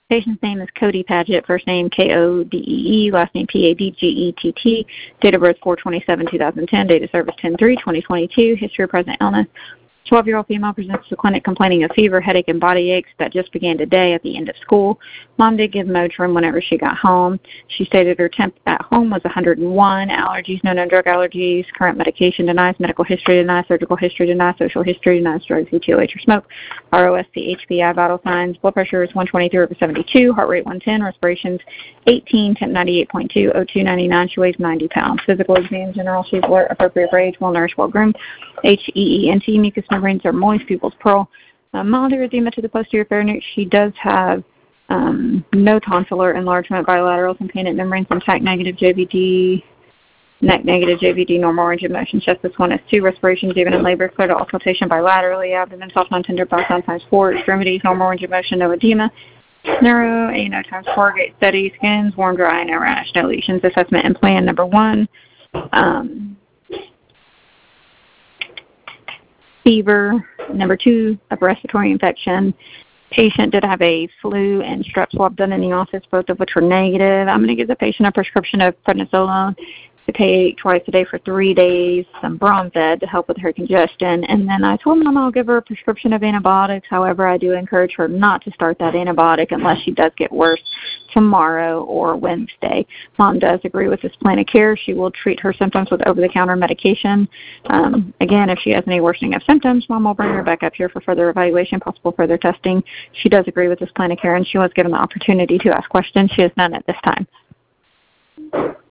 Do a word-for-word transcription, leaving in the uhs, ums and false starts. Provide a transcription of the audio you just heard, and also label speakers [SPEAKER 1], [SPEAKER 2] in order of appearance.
[SPEAKER 1] Patient's name is Cody Paget, first name K O D E E, last name P A D G E T T, date of birth four twenty-seven two thousand ten, date of service ten three twenty twenty-two, history of present illness. twelve-year-old female presents to clinic complaining of fever, headache, and body aches that just began today at the end of school. Mom did give Motrin whenever she got home. She stated her temp at home was one hundred one. Allergies, no known drug allergies. Current medication denies. Medical history denies. Surgical history denies. Social history denies. Drugs, E T H, or smoke. R O S C, H P I, vital signs. Blood pressure is one twenty-three over seventy-two. Heart rate one ten. Respirations eighteen. Temp ninety-eight point two. O two ninety-nine. She weighs ninety pounds. Physical exam general. She's alert, appropriate for age, well nourished, well groomed. H E E N T. Mucous membranes are moist. Pupils pearl. Uh, mild erythema to the posterior pharynx. She does have um, no tonsillar enlargement, bilateral tympanic membranes intact, negative J V D, neck negative J V D, normal range of motion. Chest is one, is two. Respirations even in labor, clear to auscultation bilaterally. Abdomen soft, non-tender, back down times four. Extremities, normal range of motion, no edema. Neuro, A no times four. Gait steady. Skins warm, dry, no rash, no lesions. Assessment and plan number one. Um, fever. Number two, a respiratory infection. Patient did have a flu and strep swab done in the office, both of which were negative. I'm going to give the patient a prescription of prednisolone to take twice a day for three days, some Bromfed to help with her congestion. And then I told Mom I'll give her a prescription of antibiotics. However, I do encourage her not to start that antibiotic unless she does get worse tomorrow or Wednesday. Mom does agree with this plan of care. She will treat her symptoms with over-the-counter medication. Um, again, if she has any worsening of symptoms, Mom will bring her back up here for further evaluation, possible further testing. She does agree with this plan of care, and she was given the opportunity to ask questions. She has none at this time.